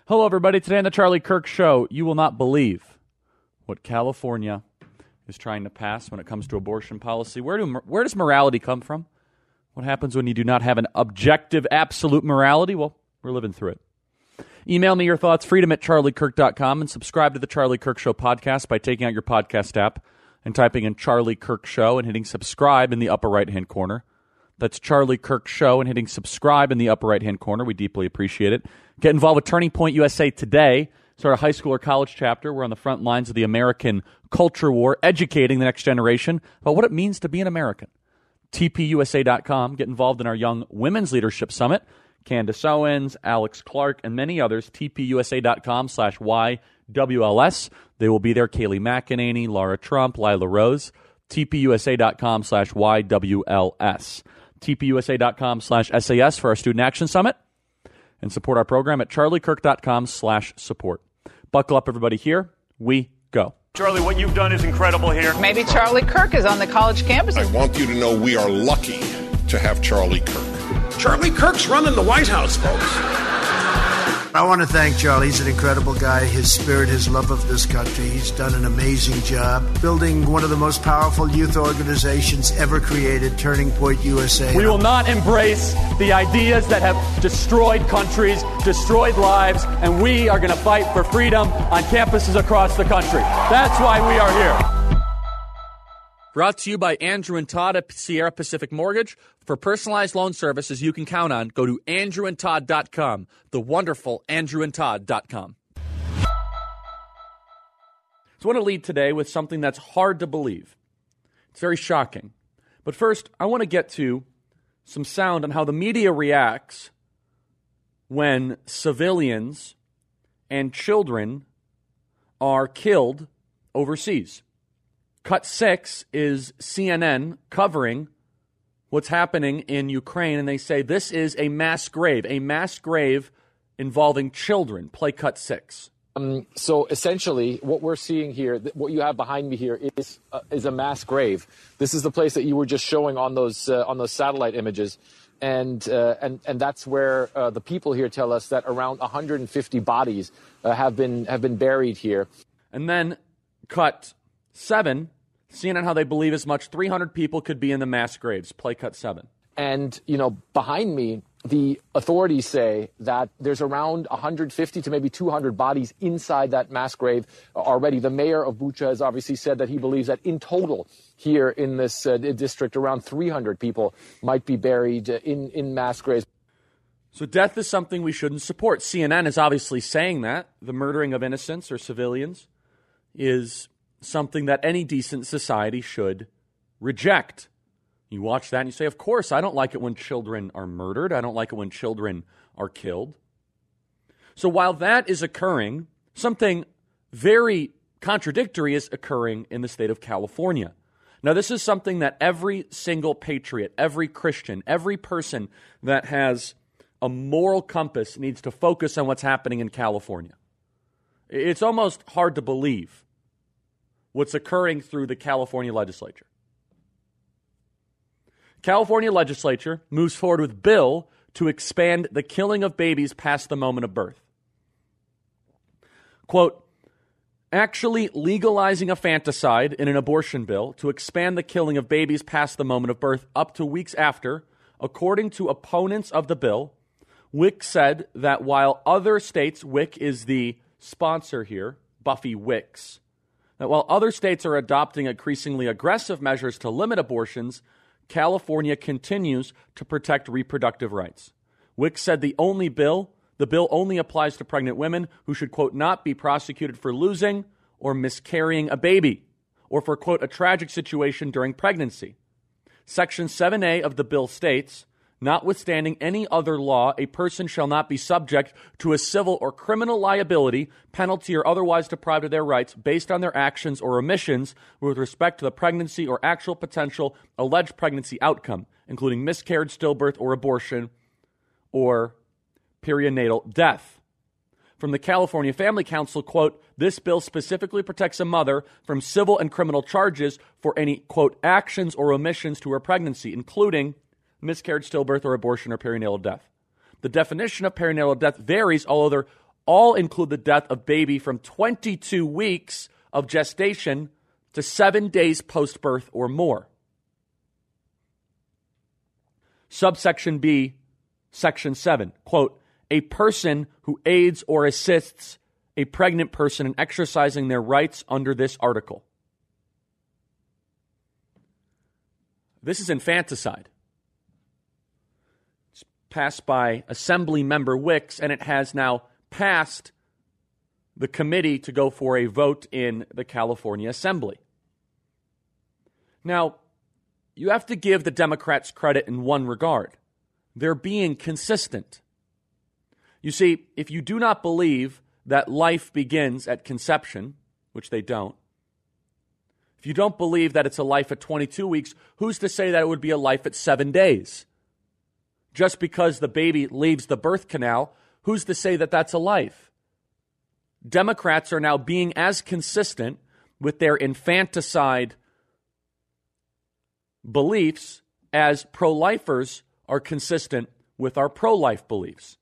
Hello, everybody. Today on the Charlie Kirk Show, you will not believe what California is trying to pass when it comes to abortion policy. Where does morality come from? What happens when you do not have an objective, absolute morality? Well, we're living through it. Email me your thoughts, freedom@charliekirk.com, and subscribe to the Charlie Kirk Show podcast by taking out your podcast app and typing in Charlie Kirk Show and hitting subscribe in the upper right-hand corner. That's Charlie Kirk Show and hitting subscribe in the upper right-hand corner. We deeply appreciate it. Get involved with Turning Point USA today. Start a high school or college chapter. We're on the front lines of the American culture war, educating the next generation about what it means to be an American. TPUSA.com. Get involved in our Young Women's Leadership Summit. Candace Owens, Alex Clark, and many others. TPUSA.com/YWLS. They will be there. Kayleigh McEnany, Laura Trump, Lila Rose. TPUSA.com/YWLS. TPUSA.com/SAS for our Student Action Summit. And support our program at charliekirk.com/support. Buckle up, everybody. Here we go. Charlie, what you've done is incredible here. Maybe Charlie Kirk is on the college campus. I want you to know we are lucky to have Charlie Kirk. Charlie Kirk's running the White House, folks. I want to thank Charlie. He's an incredible guy. His spirit, his love of this country. He's done an amazing job building one of the most powerful youth organizations ever created, Turning Point USA. We will not embrace the ideas that have destroyed countries, destroyed lives, and we are going to fight for freedom on campuses across the country. That's why we are here. Brought to you by Andrew and Todd at Sierra Pacific Mortgage. For personalized loan services you can count on, go to andrewandtodd.com, the wonderful andrewandtodd.com. So I want to lead today with something that's hard to believe. It's very shocking. But first, I want to get to some sound on how the media reacts when civilians and children are killed overseas. Cut 6 is CNN covering what's happening in Ukraine, and they say this is a mass grave involving children. Play Cut 6. So essentially, what we're seeing here, what you have behind me here, is a mass grave. This is the place that you were just showing on those satellite images, and that's where the people here tell us that around 150 bodies have been buried here. And then Cut 7. CNN, how they believe as much 300 people could be in the mass graves. Play Cut 7. And, behind me, the authorities say that there's around 150 to maybe 200 bodies inside that mass grave already. The mayor of Bucha has obviously said that he believes that in total here in this district, around 300 people might be buried in mass graves. So death is something we shouldn't support. CNN is obviously saying that. The murdering of innocents or civilians is something that any decent society should reject. You watch that and you say, of course, I don't like it when children are murdered. I don't like it when children are killed. So while that is occurring, something very contradictory is occurring in the state of California. Now, this is something that every single patriot, every Christian, every person that has a moral compass needs to focus on what's happening in California. It's almost hard to believe what's occurring through the California legislature. California legislature moves forward with bill to expand the killing of babies past the moment of birth. Quote, actually legalizing a fanticide in an abortion bill to expand the killing of babies past the moment of birth up to weeks after, according to opponents of the bill. WIC said that while other states, WIC is the sponsor here, Buffy Wicks, that while other states are adopting increasingly aggressive measures to limit abortions, California continues to protect reproductive rights. Wicks said the bill only applies to pregnant women who should, quote, not be prosecuted for losing or miscarrying a baby, or for, quote, a tragic situation during pregnancy. Section 7A of the bill states, notwithstanding any other law, a person shall not be subject to a civil or criminal liability, penalty, or otherwise deprived of their rights based on their actions or omissions with respect to the pregnancy or actual potential alleged pregnancy outcome, including miscarriage, stillbirth, or abortion, or perinatal death. From the California Family Council, quote, this bill specifically protects a mother from civil and criminal charges for any, quote, actions or omissions to her pregnancy, including miscarriage, stillbirth, or abortion, or perinatal death. The definition of perinatal death varies, although all include the death of baby from 22 weeks of gestation to 7 days post-birth or more. Subsection B, Section 7, quote, a person who aids or assists a pregnant person in exercising their rights under this article. This is infanticide. It's passed by Assembly Member Wicks, and it has now passed the committee to go for a vote in the California Assembly. Now, you have to give the Democrats credit in one regard. They're being consistent. You see, if you do not believe that life begins at conception, which they don't, if you don't believe that it's a life at 22 weeks, who's to say that it would be a life at 7 days? Just because the baby leaves the birth canal, who's to say that that's a life? Democrats are now being as consistent with their infanticide beliefs as pro-lifers are consistent with our pro-life beliefs.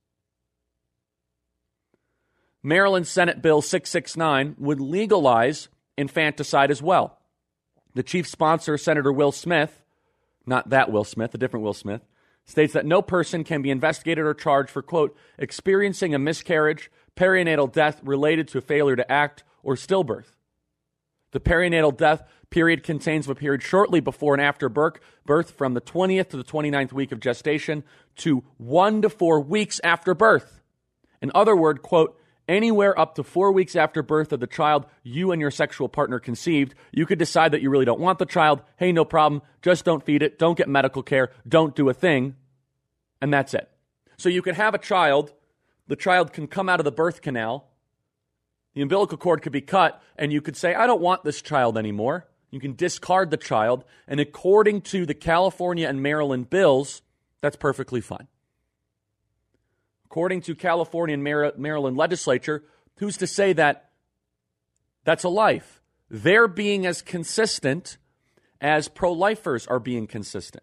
Maryland Senate Bill 669 would legalize infanticide as well. The chief sponsor, Senator Will Smith, not that Will Smith, a different Will Smith, states that no person can be investigated or charged for, quote, experiencing a miscarriage, perinatal death related to failure to act, or stillbirth. The perinatal death period contains a period shortly before and after birth from the 20th to the 29th week of gestation to 1 to 4 weeks after birth. In other words, quote, anywhere up to 4 weeks after birth of the child you and your sexual partner conceived, you could decide that you really don't want the child. Hey, no problem. Just don't feed it. Don't get medical care. Don't do a thing. And that's it. So you could have a child. The child can come out of the birth canal. The umbilical cord could be cut, and you could say, I don't want this child anymore. You can discard the child. And according to the California and Maryland bills, that's perfectly fine. According to California and Maryland legislature, who's to say that that's a life? They're being as consistent as pro-lifers are being consistent.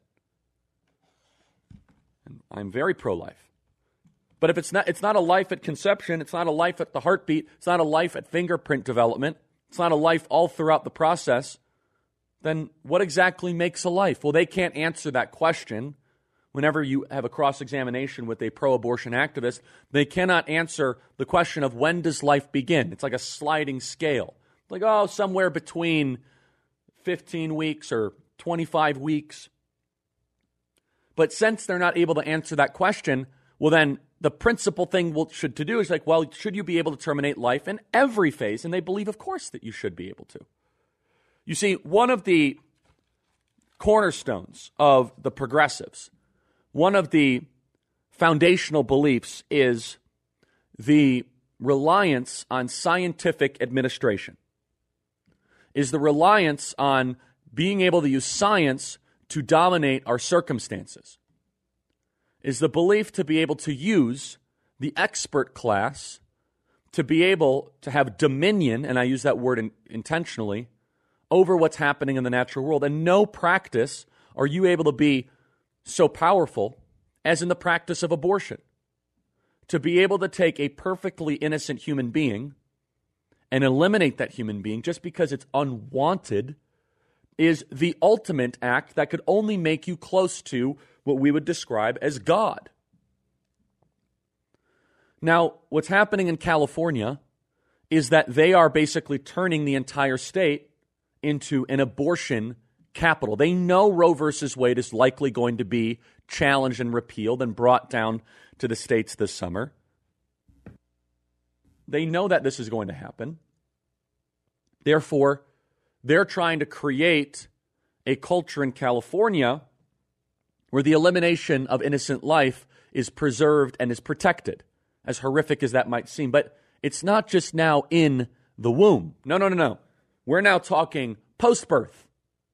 And I'm very pro-life. But if it's not a life at conception, it's not a life at the heartbeat, it's not a life at fingerprint development, it's not a life all throughout the process, then what exactly makes a life? Well, they can't answer that question. Whenever you have a cross-examination with a pro-abortion activist, they cannot answer the question of when does life begin? It's like a sliding scale. Like, somewhere between 15 weeks or 25 weeks. But since they're not able to answer that question, well, then the principal thing should do is should you be able to terminate life in every phase? And they believe, of course, that you should be able to. You see, one of the cornerstones of the progressives, one of the foundational beliefs is the reliance on scientific administration, is the reliance on being able to use science to dominate our circumstances, is the belief to be able to use the expert class to be able to have dominion, and I use that word intentionally, over what's happening in the natural world. And no practice are you able to be so powerful as in the practice of abortion. To be able to take a perfectly innocent human being and eliminate that human being just because it's unwanted is the ultimate act that could only make you close to what we would describe as God. Now, what's happening in California is that they are basically turning the entire state into an abortion capital. They know Roe versus Wade is likely going to be challenged and repealed and brought down to the states this summer. They know that this is going to happen. Therefore, they're trying to create a culture in California where the elimination of innocent life is preserved and is protected, as horrific as that might seem. But it's not just now in the womb. No. We're now talking post-birth.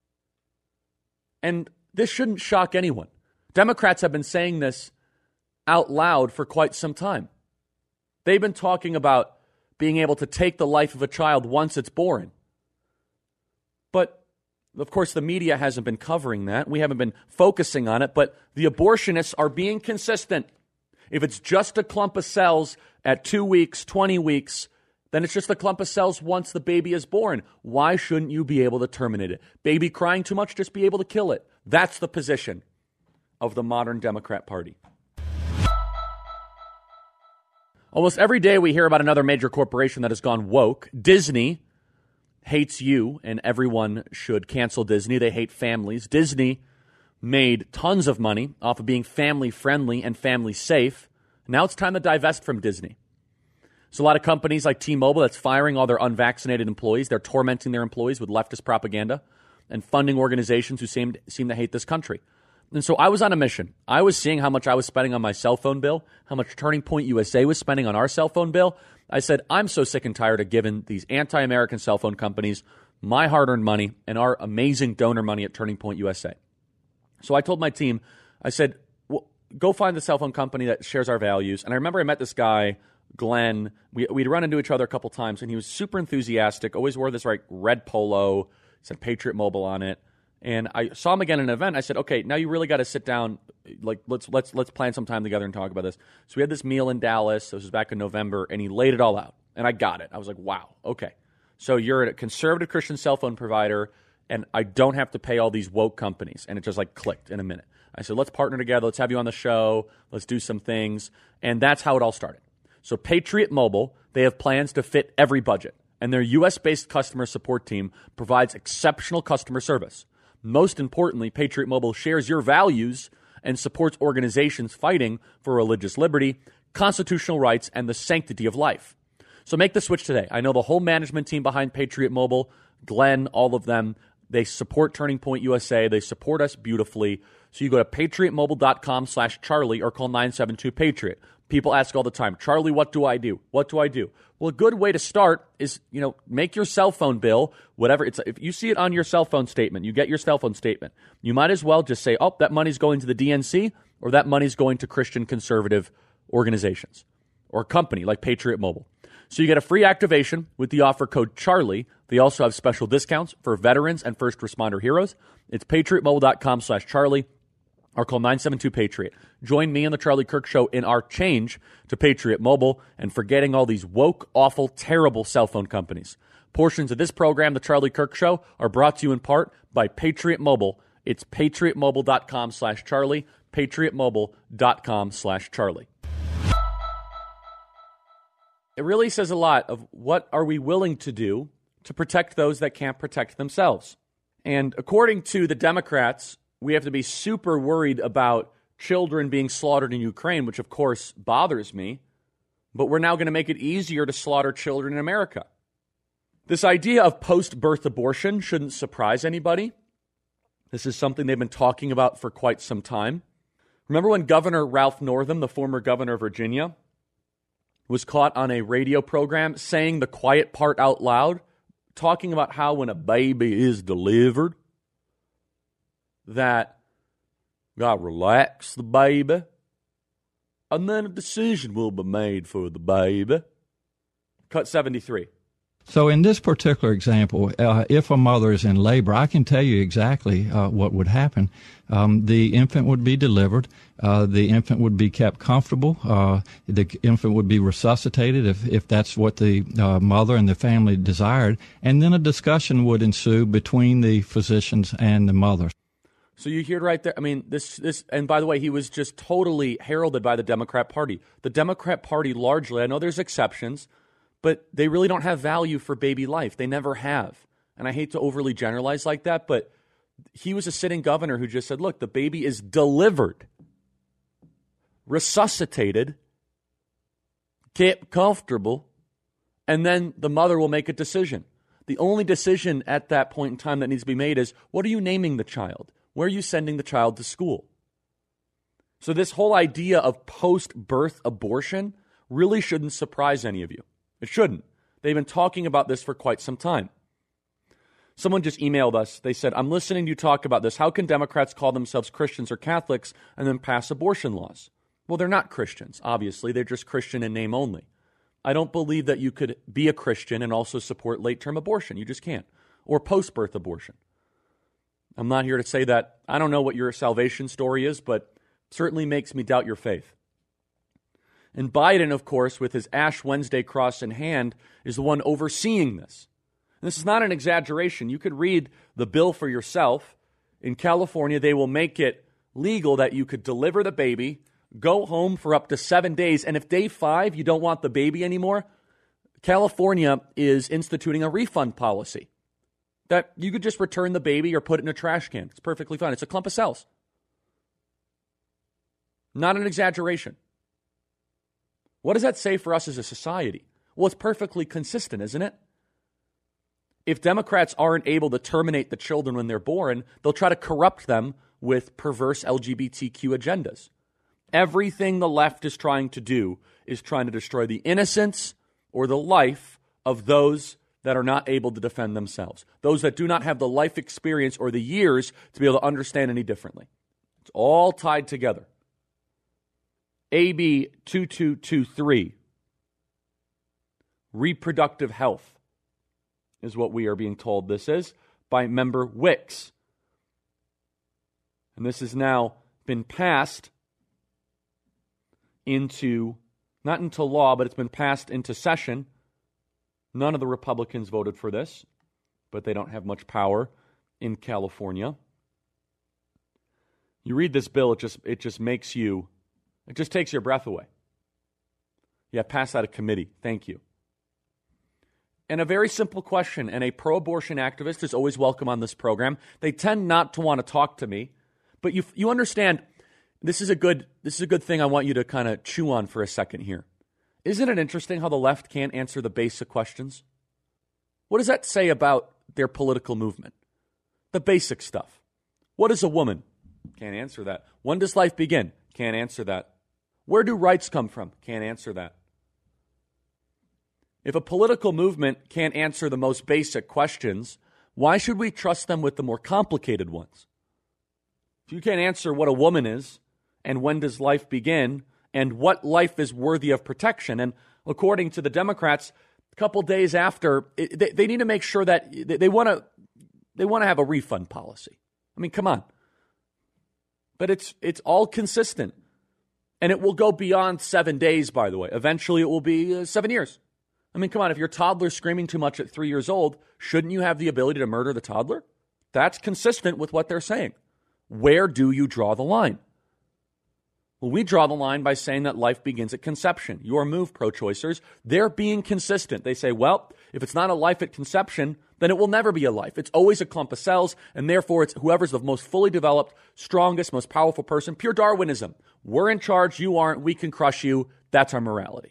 And this shouldn't shock anyone. Democrats have been saying this out loud for quite some time. They've been talking about being able to take the life of a child once it's born. But, of course, the media hasn't been covering that. We haven't been focusing on it. But the abortionists are being consistent. If it's just a clump of cells at 2 weeks, 20 weeks, then it's just a clump of cells once the baby is born. Why shouldn't you be able to terminate it? Baby crying too much, just be able to kill it. That's the position of the modern Democrat Party. Almost every day we hear about another major corporation that has gone woke. Disney hates you, and everyone should cancel Disney. They hate families. Disney made tons of money off of being family-friendly and family-safe. Now it's time to divest from Disney. So a lot of companies like T-Mobile that's firing all their unvaccinated employees. They're tormenting their employees with leftist propaganda and funding organizations who seem to hate this country. And so I was on a mission. I was seeing how much I was spending on my cell phone bill, how much Turning Point USA was spending on our cell phone bill. I said, I'm so sick and tired of giving these anti-American cell phone companies my hard-earned money and our amazing donor money at Turning Point USA. So I told my team, I said, well, go find the cell phone company that shares our values. And I remember I met this guy, Glenn. We'd run into each other a couple times, and he was super enthusiastic, always wore this red polo, said Patriot Mobile on it. And I saw him again at an event. I said, okay, now you really got to sit down. Let's plan some time together and talk about this. So we had this meal in Dallas. This was back in November, and he laid it all out. And I got it. I was like, wow, okay. So you're a conservative Christian cell phone provider, and I don't have to pay all these woke companies. And it just clicked in a minute. I said, let's partner together. Let's have you on the show. Let's do some things. And that's how it all started. So Patriot Mobile, they have plans to fit every budget. And their U.S.-based customer support team provides exceptional customer service. Most importantly, Patriot Mobile shares your values and supports organizations fighting for religious liberty, constitutional rights, and the sanctity of life. So make the switch today. I know the whole management team behind Patriot Mobile, Glenn, all of them, they support Turning Point USA. They support us beautifully. So you go to patriotmobile.com/Charlie or call 972-PATRIOT. People ask all the time, Charlie, what do I do? What do I do? Well, a good way to start is, make your cell phone bill, whatever. If you see it on your cell phone statement, you get your cell phone statement, you might as well just say, oh, that money's going to the DNC or that money's going to Christian conservative organizations or a company like Patriot Mobile. So you get a free activation with the offer code Charlie. They also have special discounts for veterans and first responder heroes. It's patriotmobile.com/Charlie. Or call 972-PATRIOT. Join me and the Charlie Kirk Show in our change to Patriot Mobile and forgetting all these woke, awful, terrible cell phone companies. Portions of this program, the Charlie Kirk Show, are brought to you in part by Patriot Mobile. It's patriotmobile.com/Charlie, patriotmobile.com/Charlie. It really says a lot of what are we willing to do to protect those that can't protect themselves. And according to the Democrats, we have to be super worried about children being slaughtered in Ukraine, which of course bothers me, but we're now going to make it easier to slaughter children in America. This idea of post-birth abortion shouldn't surprise anybody. This is something they've been talking about for quite some time. Remember when Governor Ralph Northam, the former governor of Virginia, was caught on a radio program saying the quiet part out loud, talking about how when a baby is delivered, that God relax the baby, and then a decision will be made for the baby. Cut 73. So in this particular example, if a mother is in labor, I can tell you exactly what would happen. The infant would be delivered. The infant would be kept comfortable. The infant would be resuscitated if that's what the mother and the family desired. And then a discussion would ensue between the physicians and the mother. So you hear it right there. I mean, this, and by the way, he was just totally heralded by the Democrat Party. The Democrat Party largely, I know there's exceptions, but they really don't have value for baby life. They never have. And I hate to overly generalize like that, but he was a sitting governor who just said, look, the baby is delivered, resuscitated, kept comfortable, and then the mother will make a decision. The only decision at that point in time that needs to be made is, what are you naming the child? Where are you sending the child to school? So this whole idea of post-birth abortion really shouldn't surprise any of you. It shouldn't. They've been talking about this for quite some time. Someone just emailed us. They said, I'm listening to you talk about this. How can Democrats call themselves Christians or Catholics and then pass abortion laws? Well, they're not Christians, obviously. They're just Christian in name only. I don't believe that you could be a Christian and also support late-term abortion. You just can't. Or post-birth abortion. I'm not here to say that. I don't know what your salvation story is, but certainly makes me doubt your faith. And Biden, of course, with his Ash Wednesday cross in hand, is the one overseeing this. And this is not an exaggeration. You could read the bill for yourself. In California, they will make it legal that you could deliver the baby, go home for up to 7 days, and if day 5 you don't want the baby anymore, California is instituting a refund policy that you could just return the baby or put it in a trash can. It's perfectly fine. It's a clump of cells. Not an exaggeration. What does that say for us as a society? Well, it's perfectly consistent, isn't it? If Democrats aren't able to terminate the children when they're born, they'll try to corrupt them with perverse LGBTQ agendas. Everything the left is trying to do is trying to destroy the innocence or the life of those that are not able to defend themselves, those that do not have the life experience or the years to be able to understand any differently. It's all tied together. AB 2223, reproductive health, is what we are being told this is by member Wicks. And this has now been passed into, not into law, but it's been passed into session. None of the Republicans voted for this, but they don't have much power in California. You read this bill, it just makes you, it just takes your breath away. Yeah, pass out of committee. Thank you. And a very simple question, and a pro-abortion activist is always welcome on this program. They tend not to want to talk to me, but you understand, this is a good thing I want you to kind of chew on for a second here. Isn't it interesting how the left can't answer the basic questions? What does that say about their political movement? The basic stuff. What is a woman? Can't answer that. When does life begin? Can't answer that. Where do rights come from? Can't answer that. If a political movement can't answer the most basic questions, why should we trust them with the more complicated ones? If you can't answer what a woman is, and when does life begin, and what life is worthy of protection, and according to the Democrats, a couple days after, they need to make sure that they want to have a refund policy. I mean, come on. But it's all consistent. And it will go beyond 7 days, by the way. Eventually, it will be 7 years. I mean, come on, if your toddler's screaming too much at 3 years old, shouldn't you have the ability to murder the toddler? That's consistent with what they're saying. Where do you draw the line? Well, we draw the line by saying that life begins at conception. Your move, pro-choicers, they're being consistent. They say, well, if it's not a life at conception, then it will never be a life. It's always a clump of cells, and therefore it's whoever's the most fully developed, strongest, most powerful person. Pure Darwinism. We're in charge, you aren't, we can crush you. That's our morality.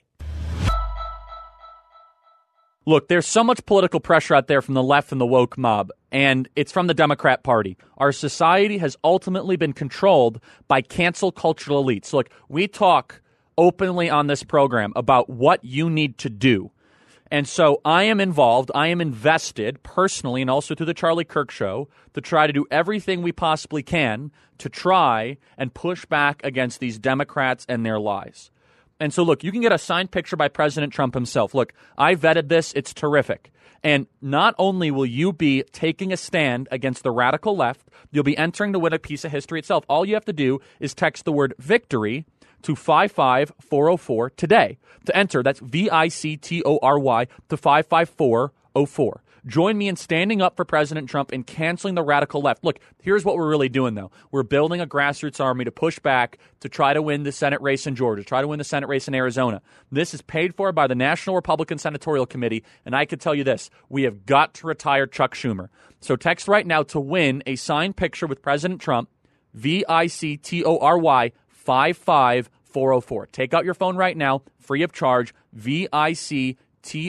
Look, there's so much political pressure out there from the left and the woke mob, and it's from the Democrat Party. Our society has ultimately been controlled by cancel cultural elites. Look, we talk openly on this program about what you need to do. And so I am involved, I am invested personally, and also through the Charlie Kirk Show, to try to do everything we possibly can to try and push back against these Democrats and their lies. And so, look, you can get a signed picture by President Trump himself. Look, I vetted this. It's terrific. And not only will you be taking a stand against the radical left, you'll be entering to win a piece of history itself. All you have to do is text the word victory to 55404 today. To enter, that's VICTORY to 55404. Join me in standing up for President Trump and canceling the radical left. Look, here's what we're really doing, though. We're building a grassroots army to push back to try to win the Senate race in Georgia, try to win the Senate race in Arizona. This is paid for by the National Republican Senatorial Committee, and I can tell you this, we have got to retire Chuck Schumer. So text right now to win a signed picture with President Trump, VICTORY 55404. Take out your phone right now, free of charge, VICTORY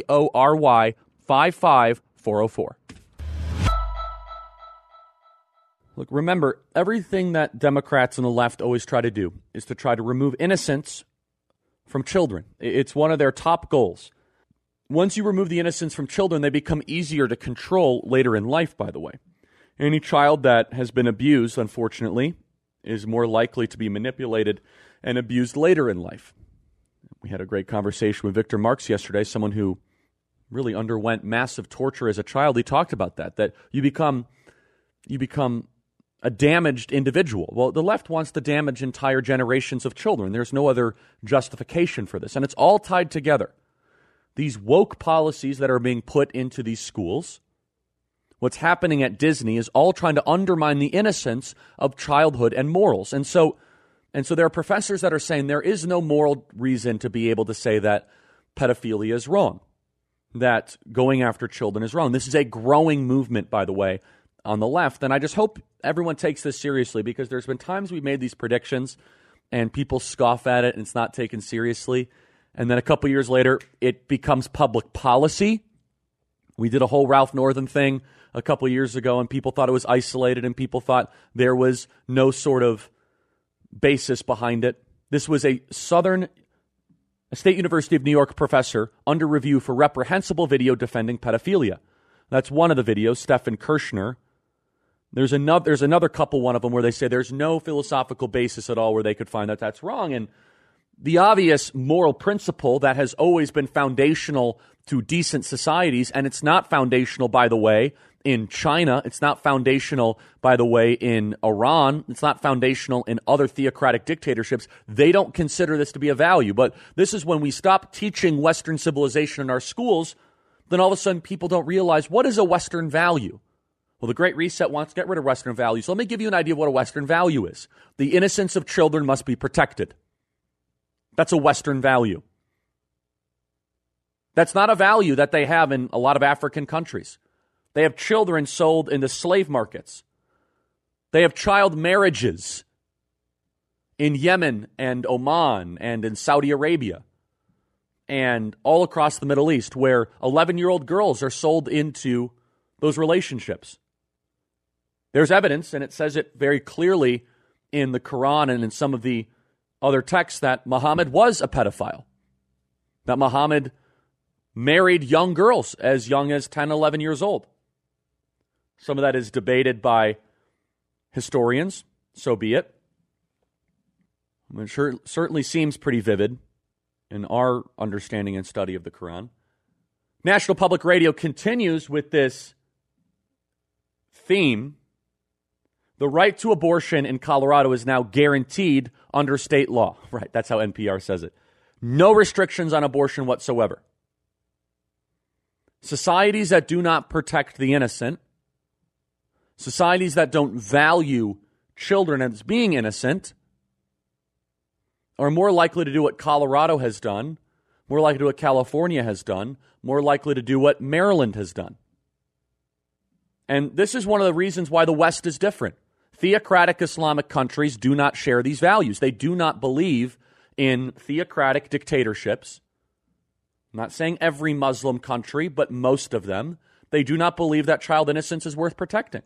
55404. Look, remember, everything that Democrats and the left always try to do is to try to remove innocence from children. It's one of their top goals. Once you remove the innocence from children, they become easier to control later in life, by the way. Any child that has been abused, unfortunately, is more likely to be manipulated and abused later in life. We had a great conversation with Victor Marx yesterday, someone who really underwent massive torture as a child. He talked about that you become a damaged individual. Well, the left wants to damage entire generations of children. There's no other justification for this. And it's all tied together. These woke policies that are being put into these schools, what's happening at Disney is all trying to undermine the innocence of childhood and morals. And so there are professors that are saying there is no moral reason to be able to say that pedophilia is wrong, that going after children is wrong. This is a growing movement, by the way, on the left. And I just hope everyone takes this seriously, because there's been times we've made these predictions and people scoff at it and it's not taken seriously. And then a couple years later, it becomes public policy. We did a whole Ralph Northam thing a couple years ago, and people thought it was isolated, and people thought there was no sort of basis behind it. This was a State University of New York professor under review for reprehensible video defending pedophilia. That's one of the videos, Stephan Kirschner. There's another couple, one of them, where they say there's no philosophical basis at all where they could find that that's wrong. And the obvious moral principle that has always been foundational to decent societies, and it's not foundational, by the way, in China. It's not foundational, by the way, in Iran. It's not foundational in other theocratic dictatorships. They don't consider this to be a value. But this is when we stop teaching Western civilization in our schools, then all of a sudden people don't realize, what is a Western value? Well, the Great Reset wants to get rid of Western values. So let me give you an idea of what a Western value is. The innocence of children must be protected. That's a Western value. That's not a value that they have in a lot of African countries. They have children sold into slave markets. They have child marriages in Yemen and Oman and in Saudi Arabia and all across the Middle East, where 11-year-old girls are sold into those relationships. There's evidence, and it says it very clearly in the Quran and in some of the other texts, that Muhammad was a pedophile, that Muhammad married young girls as young as 10, 11 years old. Some of that is debated by historians, so be it. It certainly seems pretty vivid in our understanding and study of the Quran. National Public Radio continues with this theme. The right to abortion in Colorado is now guaranteed under state law. Right, that's how NPR says it. No restrictions on abortion whatsoever. Societies that do not protect the innocent, societies that don't value children as being innocent, are more likely to do what Colorado has done, more likely to do what California has done, more likely to do what Maryland has done. And this is one of the reasons why the West is different. Theocratic Islamic countries do not share these values. They do not believe in theocratic dictatorships. I'm not saying every Muslim country, but most of them. They do not believe that child innocence is worth protecting.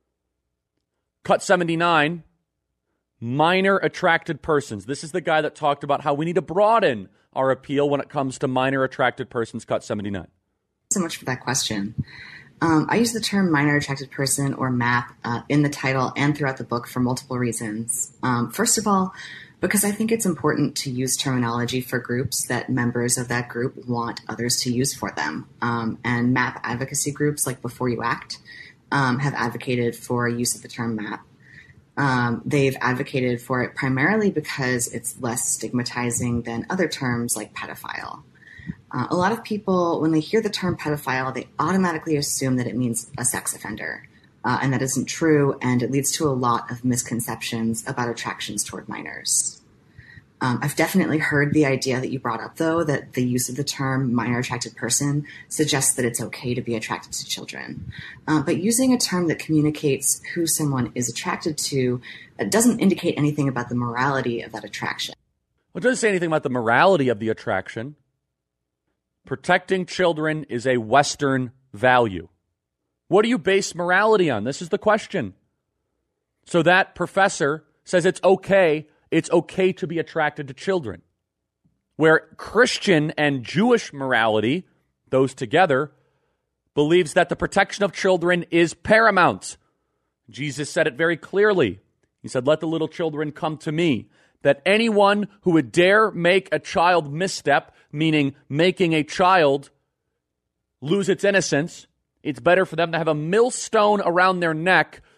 Cut 79, minor attracted persons. This is the guy that talked about how we need to broaden our appeal when it comes to minor attracted persons. Cut 79. So much for that question. I use the term minor attracted person, or MAP, in the title and throughout the book for multiple reasons. First of all, because I think it's important to use terminology for groups that members of that group want others to use for them. And MAP advocacy groups like Before You Act have advocated for use of the term MAP. They've advocated for it primarily because it's less stigmatizing than other terms like pedophile. A lot of people, when they hear the term pedophile, they automatically assume that it means a sex offender. And that isn't true, and it leads to a lot of misconceptions about attractions toward minors. I've definitely heard the idea that you brought up, though, that the use of the term minor attracted person suggests that it's okay to be attracted to children. But using a term that communicates who someone is attracted to doesn't indicate anything about the morality of that attraction. Well, it doesn't say anything about the morality of the attraction. Protecting children is a Western value. What do you base morality on? This is the question. So that professor says it's okay to be attracted to children. Where Christian and Jewish morality, those together, believes that the protection of children is paramount. Jesus said it very clearly. He said, "Let the little children come to me." That anyone who would dare make a child misstep, meaning making a child lose its innocence, it's better for them to have a millstone around their neck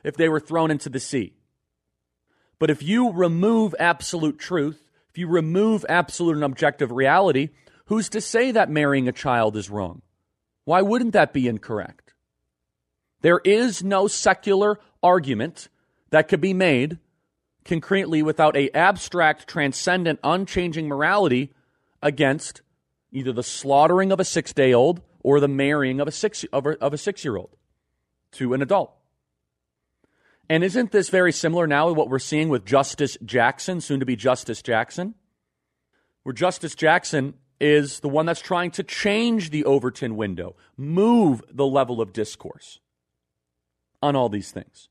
if they were thrown into the sea. But if you remove absolute truth, if you remove absolute and objective reality, who's to say that marrying a child is wrong? Why wouldn't that be incorrect? There is no secular argument that could be made concretely without an abstract, transcendent, unchanging morality against either the slaughtering of a 6-day-old or the marrying of a 6-year-old to an adult. And isn't this very similar now to what we're seeing with Justice Jackson, soon to be Justice Jackson? Where Justice Jackson is the one that's trying to change the Overton window, move the level of discourse on all these things.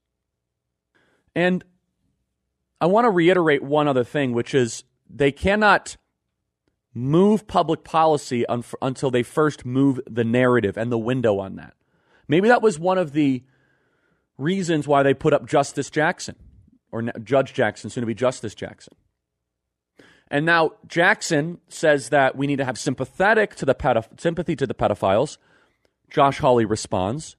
And I want to reiterate one other thing, which is they cannot move public policy until they first move the narrative and the window on that. Maybe that was one of the reasons why they put up Justice Jackson, or Judge Jackson, soon to be Justice Jackson. And now Jackson says that we need to have sympathy to the pedophiles. Josh Hawley responds.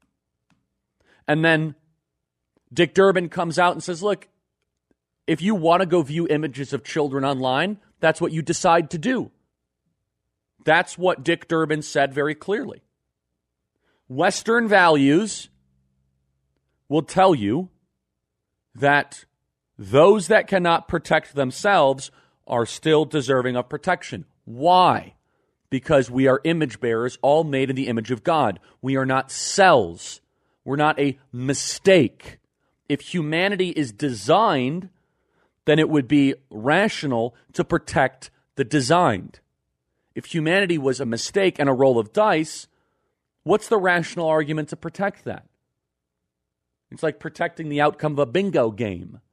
And then Dick Durbin comes out and says, look, if you want to go view images of children online, that's what you decide to do. That's what Dick Durbin said very clearly. Western values will tell you that those that cannot protect themselves are still deserving of protection. Why? Because we are image bearers, all made in the image of God. We are not cells. We're not a mistake. If humanity is designed, then it would be rational to protect the designed. If humanity was a mistake and a roll of dice, what's the rational argument to protect that? It's like protecting the outcome of a bingo game.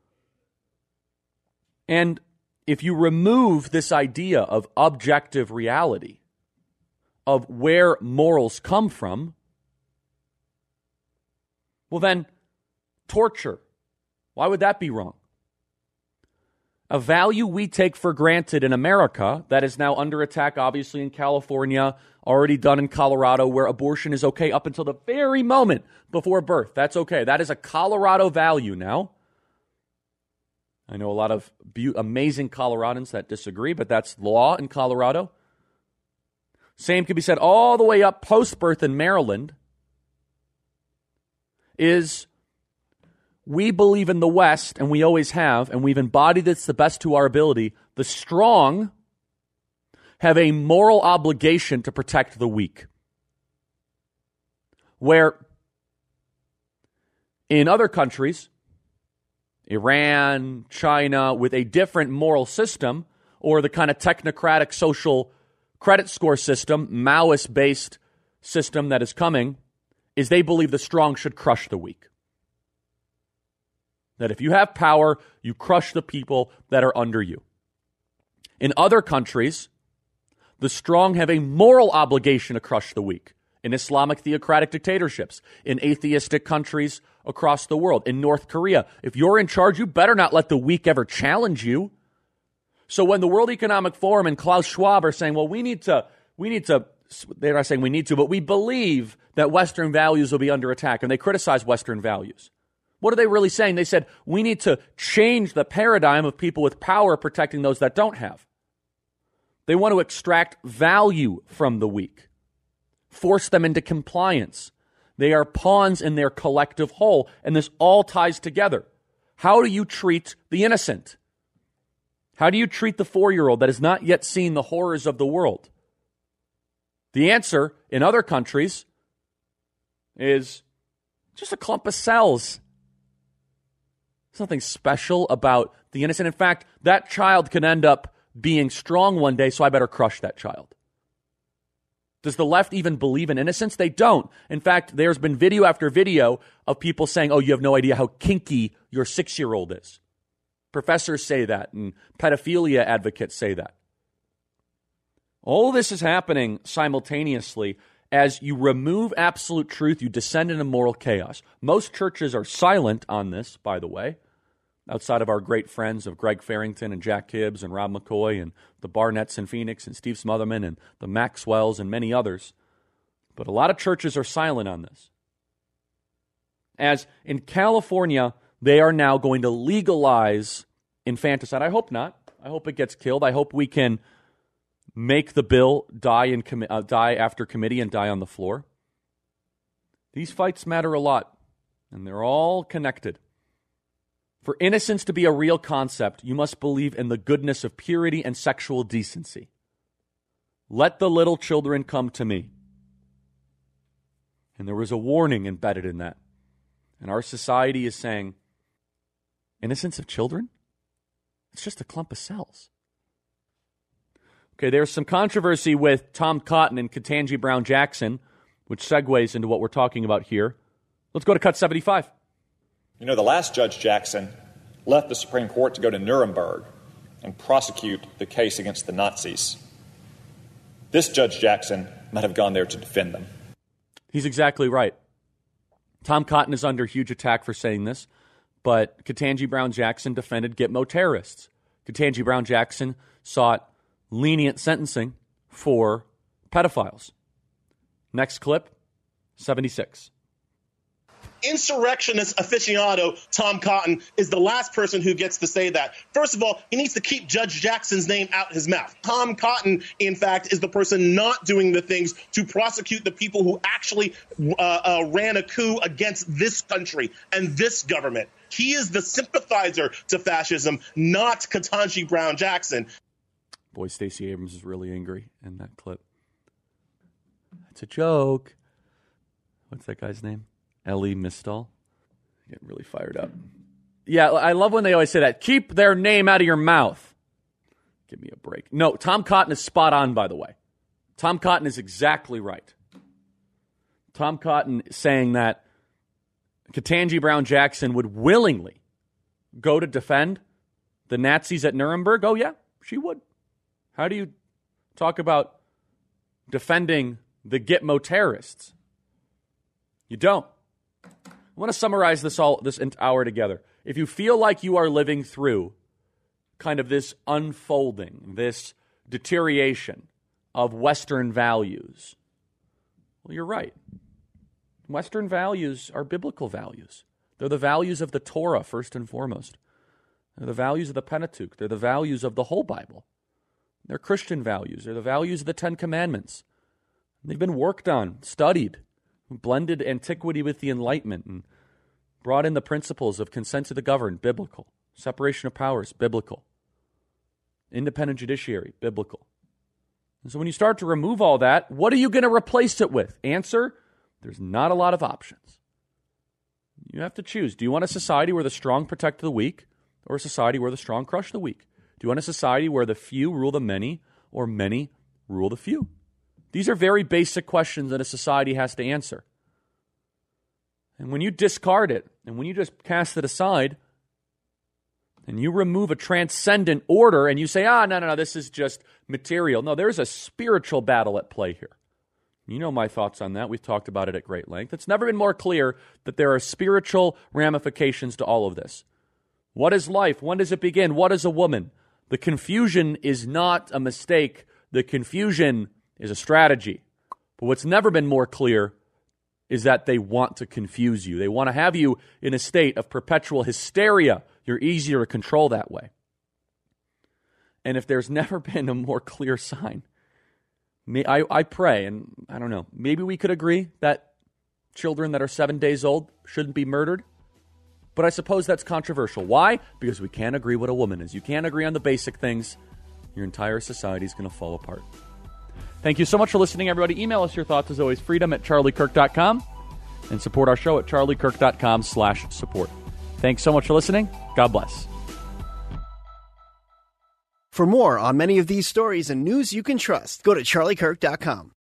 And if you remove this idea of objective reality, of where morals come from, well then, torture. Why would that be wrong? A value we take for granted in America that is now under attack, obviously, in California, already done in Colorado, where abortion is okay up until the very moment before birth. That's okay. That is a Colorado value now. I know a lot of amazing Coloradans that disagree, but that's law in Colorado. Same can be said all the way up post-birth in Maryland. Is we believe in the West, and we always have, and we've embodied this the best to our ability. The strong have a moral obligation to protect the weak. Where in other countries, Iran, China, with a different moral system, or the kind of technocratic social credit score system, Maoist-based system that is coming, is they believe the strong should crush the weak. That if you have power, you crush the people that are under you. In other countries, the strong have a moral obligation to crush the weak. In Islamic theocratic dictatorships, in atheistic countries across the world, in North Korea, if you're in charge, you better not let the weak ever challenge you. So when the World Economic Forum and Klaus Schwab are saying, well, we need to, they're not saying we need to, but we believe that Western values will be under attack, and they criticize Western values. What are they really saying? They said, we need to change the paradigm of people with power protecting those that don't have. They want to extract value from the weak, force them into compliance. They are pawns in their collective whole, and this all ties together. How do you treat the innocent? How do you treat the 4-year-old that has not yet seen the horrors of the world? The answer in other countries is just a clump of cells. There's nothing special about the innocent. In fact, that child can end up being strong one day, so I better crush that child. Does the left even believe in innocence? They don't. In fact, there's been video after video of people saying, oh, you have no idea how kinky your 6-year-old is. Professors say that, and pedophilia advocates say that. All this is happening simultaneously. As you remove absolute truth, you descend into moral chaos. Most churches are silent on this, by the way, outside of our great friends of Greg Farrington and Jack Hibbs and Rob McCoy and the Barnetts in Phoenix and Steve Smotherman and the Maxwells and many others. But a lot of churches are silent on this. as in California, they are now going to legalize infanticide. I hope not. I hope it gets killed. I hope we can make the bill die after committee and die on the floor. These fights matter a lot, and they're all connected. For innocence to be a real concept, you must believe in the goodness of purity and sexual decency. Let the little children come to me. And there was a warning embedded in that. And our society is saying, innocence of children? It's just a clump of cells. Okay, there's some controversy with Tom Cotton and Ketanji Brown Jackson, which segues into what we're talking about here. Let's go to Cut 75. You know, the last Judge Jackson left the Supreme Court to go to Nuremberg and prosecute the case against the Nazis. This Judge Jackson might have gone there to defend them. He's exactly right. Tom Cotton is under huge attack for saying this, but Ketanji Brown Jackson defended Gitmo terrorists. Ketanji Brown Jackson sought lenient sentencing for pedophiles. Next clip, 76. Insurrectionist aficionado Tom Cotton is the last person who gets to say that. First of all, he needs to keep Judge Jackson's name out his mouth. Tom Cotton, in fact, is the person not doing the things to prosecute the people who actually ran a coup against this country and this government. He is the sympathizer to fascism, not Ketanji Brown Jackson. Boy, Stacey Abrams is really angry in that clip. It's a joke. What's that guy's name? Elie Mystal. Getting really fired up. Yeah, I love when they always say that. Keep their name out of your mouth. Give me a break. No, Tom Cotton is spot on, by the way. Tom Cotton is exactly right. Tom Cotton saying that Ketanji Brown Jackson would willingly go to defend the Nazis at Nuremberg. Oh, yeah, she would. How do you talk about defending the Gitmo terrorists? You don't. I want to summarize this hour together. If you feel like you are living through kind of this unfolding, this deterioration of Western values, well, you're right. Western values are biblical values. They're the values of the Torah, first and foremost. They're the values of the Pentateuch. They're the values of the whole Bible. They're Christian values. They're the values of the Ten Commandments. They've been worked on, studied, blended antiquity with the Enlightenment, and brought in the principles of consent to the governed, biblical. Separation of powers, biblical. Independent judiciary, biblical. And so when you start to remove all that, what are you going to replace it with? Answer, there's not a lot of options. You have to choose. Do you want a society where the strong protect the weak, or a society where the strong crush the weak? Do you want a society where the few rule the many, or many rule the few? These are very basic questions that a society has to answer. And when you discard it, and when you just cast it aside, and you remove a transcendent order, and you say, no, this is just material. No, there's a spiritual battle at play here. You know my thoughts on that. We've talked about it at great length. It's never been more clear that there are spiritual ramifications to all of this. What is life? When does it begin? What is a woman? The confusion is not a mistake. The confusion is a strategy. But what's never been more clear is that they want to confuse you. They want to have you in a state of perpetual hysteria. You're easier to control that way. And if there's never been a more clear sign, I pray, and I don't know, maybe we could agree that children that are 7 days old shouldn't be murdered. But I suppose that's controversial. Why? Because we can't agree what a woman is. You can't agree on the basic things. Your entire society is going to fall apart. Thank you so much for listening, everybody. Email us your thoughts, as always, freedom@charliekirk.com, and support our show at charliekirk.com/support. Thanks so much for listening. God bless. For more on many of these stories and news you can trust, go to charliekirk.com.